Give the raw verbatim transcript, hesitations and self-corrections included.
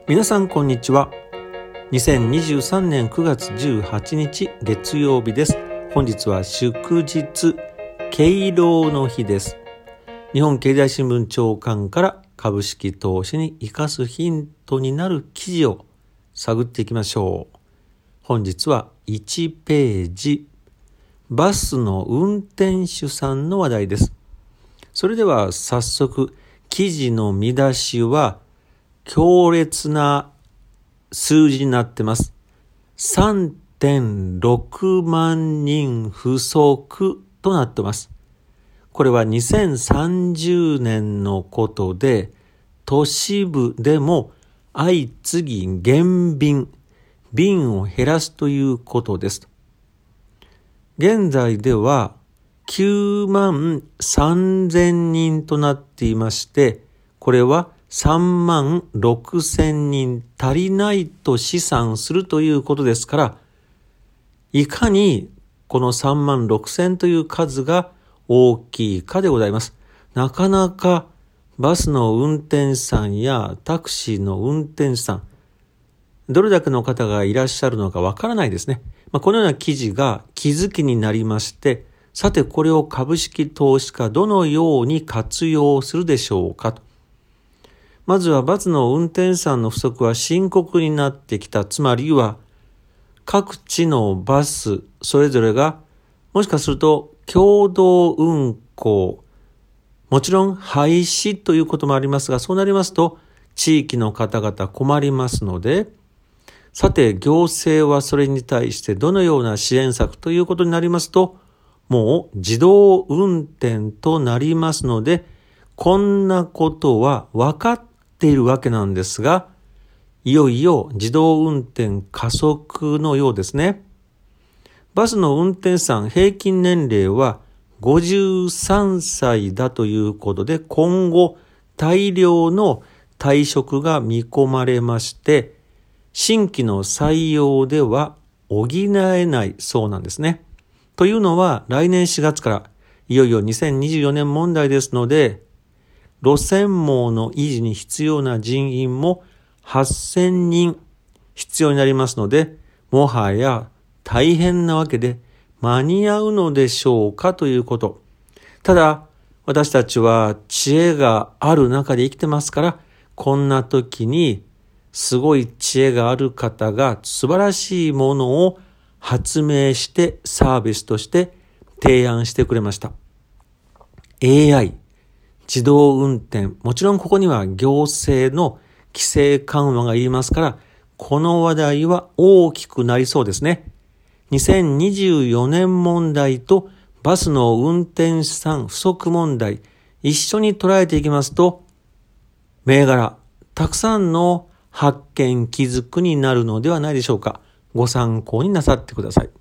皆さんこんにちは。にせんにじゅうさんねんくがつじゅうはちにち月曜日です。本日は祝日敬老の日です。日本経済新聞長官から株式投資に生かすヒントになる記事を探っていきましょう。本日はいちページ、バスの運転手さんの話題です。それでは早速、記事の見出しは強烈な数字になってます。さんてんろくまんにん不足となってます。これはにせんさんじゅうねんのことで、都市部でも相次ぎ減便、便を減らすということです。現在ではきゅうまんさんぜんにんとなっていまして、これはさんまんろくせんにん足りないと試算するということですから、いかにこのさんまんろくせんという数が大きいかでございます。なかなかバスの運転手さんやタクシーの運転手さん、どれだけの方がいらっしゃるのかわからないですね。まあ、このような記事が気づきになりまして、さてこれを株式投資家どのように活用するでしょうかと。まずはバスの運転手さんの不足は深刻になってきた。つまりは各地のバスそれぞれがもしかすると共同運行、もちろん廃止ということもありますが、そうなりますと地域の方々困りますので、さて行政はそれに対してどのような支援策ということになりますと、もう自動運転となりますので、こんなことは分かっているわけなんですが、いよいよ自動運転加速のようですね。バスの運転手さん平均年齢はごじゅうさんさいだということで、今後大量の退職が見込まれまして、新規の採用では補えないそうなんですね。というのは来年しがつからいよいよにせんにじゅうよねん問題ですので、路線網の維持に必要な人員もはっせんにん必要になりますので、もはや大変なわけで間に合うのでしょうかということ。ただ私たちは知恵がある中で生きてますから、こんな時にすごい知恵がある方が素晴らしいものを発明してサービスとして提案してくれました。エーアイ、自動運転、もちろんここには行政の規制緩和がいりますから、この話題は大きくなりそうですね。にせんにじゅうよねん問題とバスの運転手さん不足問題、一緒に捉えていきますと、銘柄、たくさんの発見、気づくになるのではないでしょうか。ご参考になさってください。